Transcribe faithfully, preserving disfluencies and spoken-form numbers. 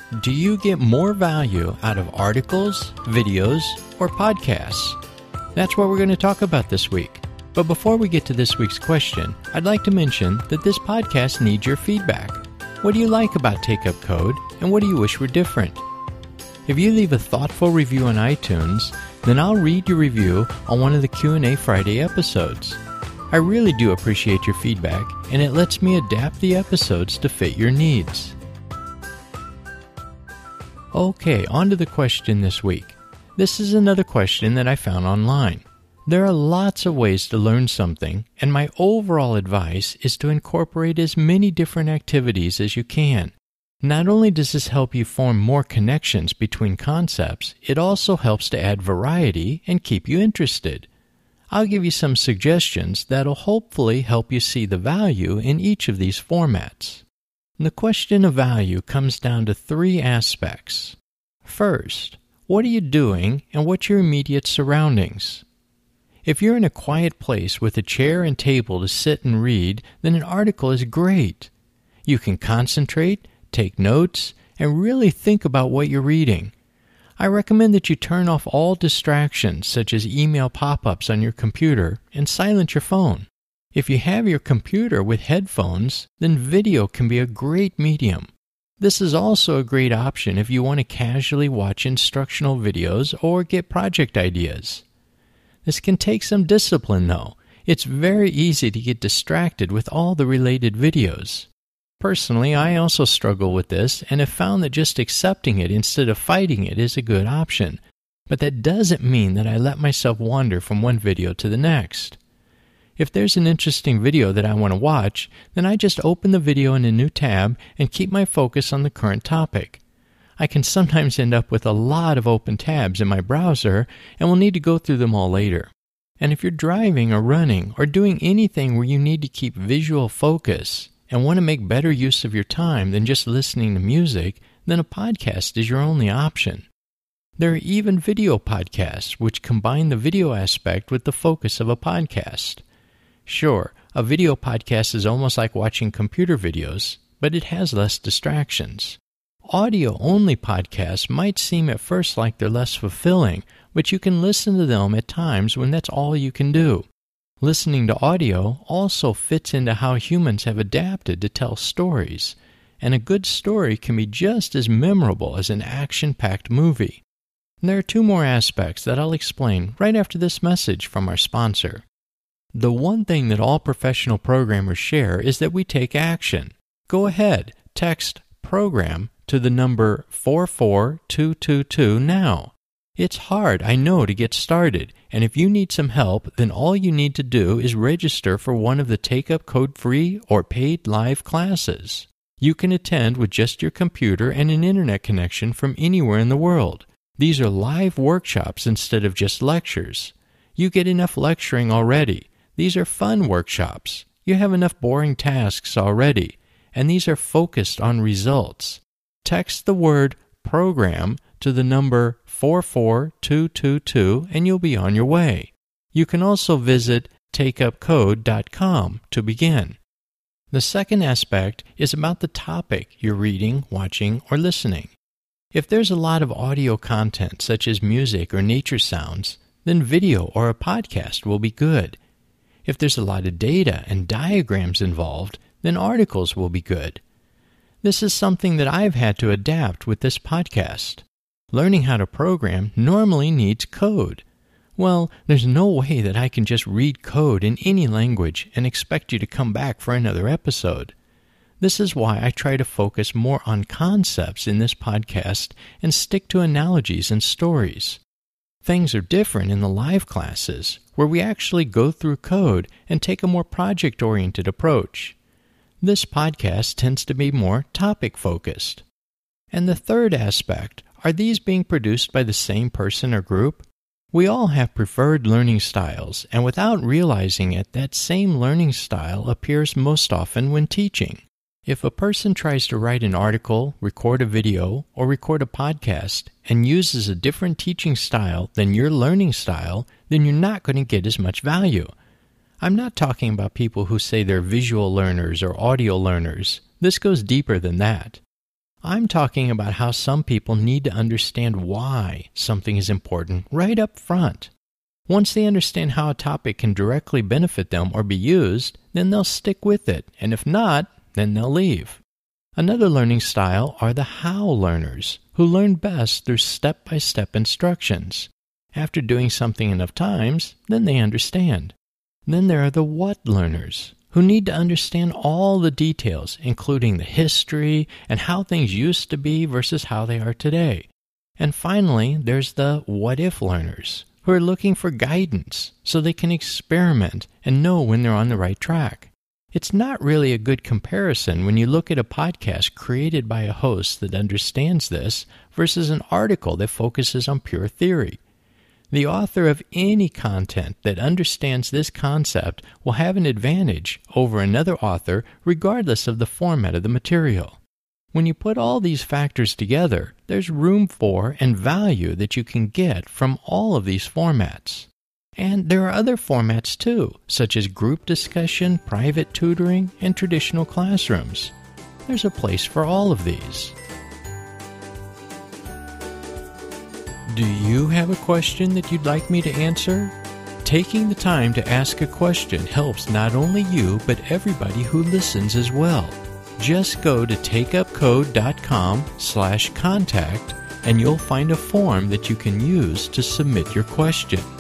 Do you get more value out of articles, videos, or podcasts? That's what we're going to talk about this week. But before we get to this week's question, I'd like to mention that this podcast needs your feedback. What do you like about Take Up Code, and what do you wish were different? If you leave a thoughtful review on iTunes, then I'll read your review on one of the Q and A Friday episodes. I really do appreciate your feedback, and it lets me adapt the episodes to fit your needs. Okay, on to the question this week. This is another question that I found online. There are lots of ways to learn something, and my overall advice is to incorporate as many different activities as you can. Not only does this help you form more connections between concepts, it also helps to add variety and keep you interested. I'll give you some suggestions that'll hopefully help you see the value in each of these formats. The question of value comes down to three aspects. First, what are you doing and what's your immediate surroundings? If you're in a quiet place with a chair and table to sit and read, then an article is great. You can concentrate, take notes, and really think about what you're reading. I recommend that you turn off all distractions such as email pop-ups on your computer and silence your phone. If you have your computer with headphones, then video can be a great medium. This is also a great option if you want to casually watch instructional videos or get project ideas. This can take some discipline though. It's very easy to get distracted with all the related videos. Personally, I also struggle with this and have found that just accepting it instead of fighting it is a good option. But that doesn't mean that I let myself wander from one video to the next. If there's an interesting video that I want to watch, then I just open the video in a new tab and keep my focus on the current topic. I can sometimes end up with a lot of open tabs in my browser and will need to go through them all later. And if you're driving or running or doing anything where you need to keep visual focus and want to make better use of your time than just listening to music, then a podcast is your only option. There are even video podcasts which combine the video aspect with the focus of a podcast. Sure, a video podcast is almost like watching computer videos, but it has less distractions. Audio-only podcasts might seem at first like they're less fulfilling, but you can listen to them at times when that's all you can do. Listening to audio also fits into how humans have adapted to tell stories, and a good story can be just as memorable as an action-packed movie. And there are two more aspects that I'll explain right after this message from our sponsor. The one thing that all professional programmers share is that we take action. Go ahead, text PROGRAM to the number four four two two two now. It's hard, I know, to get started, and if you need some help, then all you need to do is register for one of the Take Up Code free or paid live classes. You can attend with just your computer and an internet connection from anywhere in the world. These are live workshops instead of just lectures. You get enough lecturing already. These are fun workshops. You have enough boring tasks already, and these are focused on results. Text the word PROGRAM to the number four four two two two and you'll be on your way. You can also visit take up code dot com to begin. The second aspect is about the topic you're reading, watching, or listening. If there's a lot of audio content such as music or nature sounds, then video or a podcast will be good. If there's a lot of data and diagrams involved, then articles will be good. This is something that I've had to adapt with this podcast. Learning how to program normally needs code. Well, there's no way that I can just read code in any language and expect you to come back for another episode. This is why I try to focus more on concepts in this podcast and stick to analogies and stories. Things are different in the live classes, where we actually go through code and take a more project-oriented approach. This podcast tends to be more topic-focused. And the third aspect, are these being produced by the same person or group? We all have preferred learning styles, and without realizing it, that same learning style appears most often when teaching. If a person tries to write an article, record a video, or record a podcast and uses a different teaching style than your learning style, then you're not going to get as much value. I'm not talking about people who say they're visual learners or audio learners. This goes deeper than that. I'm talking about how some people need to understand why something is important right up front. Once they understand how a topic can directly benefit them or be used, then they'll stick with it, and if not, then they'll leave. Another learning style are the how learners, who learn best through step-by-step instructions. After doing something enough times, then they understand. Then there are the what learners, who need to understand all the details, including the history and how things used to be versus how they are today. And finally, there's the what if learners, who are looking for guidance so they can experiment and know when they're on the right track. It's not really a good comparison when you look at a podcast created by a host that understands this versus an article that focuses on pure theory. The author of any content that understands this concept will have an advantage over another author regardless of the format of the material. When you put all these factors together, there's room for and value that you can get from all of these formats. And there are other formats too, such as group discussion, private tutoring, and traditional classrooms. There's a place for all of these. Do you have a question that you'd like me to answer? Taking the time to ask a question helps not only you, but everybody who listens as well. Just go to takeupcode.com slash contact and you'll find a form that you can use to submit your question.